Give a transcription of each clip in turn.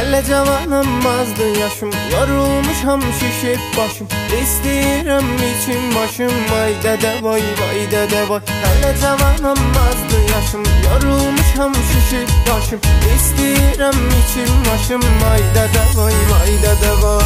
Hələ cavanım, azdı yaşım, yorulmuşam, şişib başım. İstəyirəm içim başım, vay dədə vay, vay dədə vay. Hələ cavanım, azdı yaşım, yorulmuşam, şişib başım. İstəyirəm içim başım, vay dədə vay, vay dədə vay.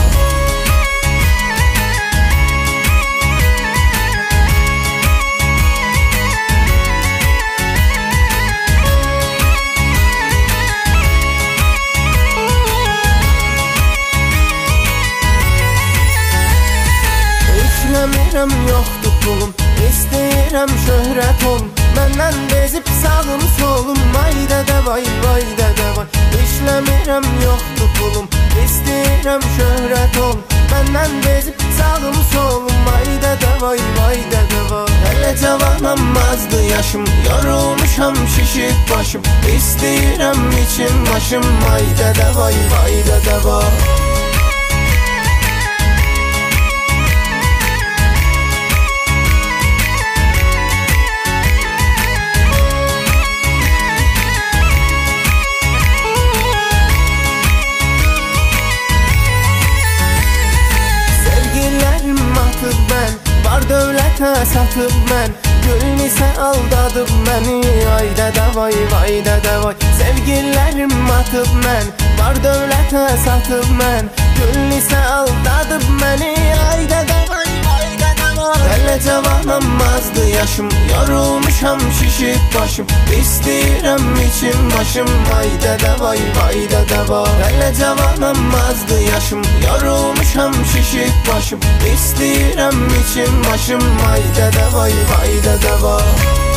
İşləmirəm, yoxdur pulum, istəyirəm şöhrət olum. Məndən bezib sağım solum, vay dədə vay, vay dədə vay. İşləmirəm, yoxdur pulum, istəyirəm şöhrət olum. Məndən bezib sağım solum, vay dədə vay, vay dədə vay. Hələ cavanam, azdı yaşım, yorulmuşam, şişib başım. İstəyirəm içim başım, vay dədə vay, vay dədə vay. Var dövlətə satıb mən, gülün isə aldadıb məni. Ay dədə vay, vay dədə vay. Sevgililərim atıb mən, var dövlətə satıb mən, gülün isə aldadıb məni. Ay dədə vay, vay dədə vay. Hələ cavanam, azdı yaşım, yorulmuşam, şişib başım. İstəyirəm içim başım, vay dədə vay, vay dədə vay. Hələ cavanam, azdı yaşım, yorulmuşam, şişib başım. İstəyirəm içim başım, vay dədə vay, vay dədə vay.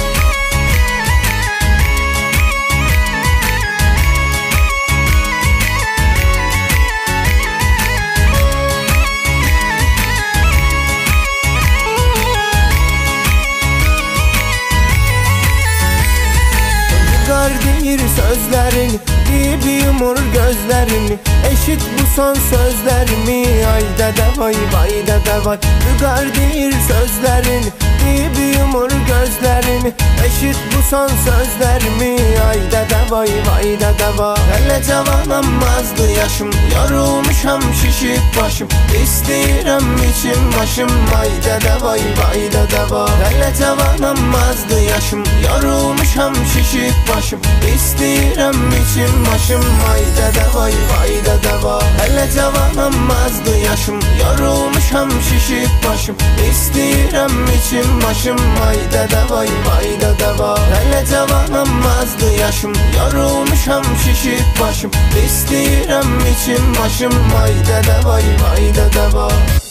Deyir sözlərini, deyib yumur gözlərini. Eşit bu son sözlərimi, ay dədə vay, vay dədə vay. Vüqar deyir sözlərini, deyib yumur gözlərini. Eşit bu son sözlərimi, ay dədə vay, vay dədə vay. Hələ cavanam, azdı yaşım, yorulmuşam, şişib başım. İstəyirəm içim başım, vay dədə vay, vay dədə vay. Hələ cavanam, azdı yaşım, yorulmuşam, şişib başım. İstəyirəm içim başım, vay dədə vay, vay dədə vay. Hələ cavanam, azdı yaşım, yorulmuşam, şişib başım. İstəyirəm içim başım, vay dədə vay, vay dədə vay. Hələ cavanam, azdı yaşım, yorulmuşam, şişib başım. İstəyirəm içim başım, vay dədə vay, vay dədə vay.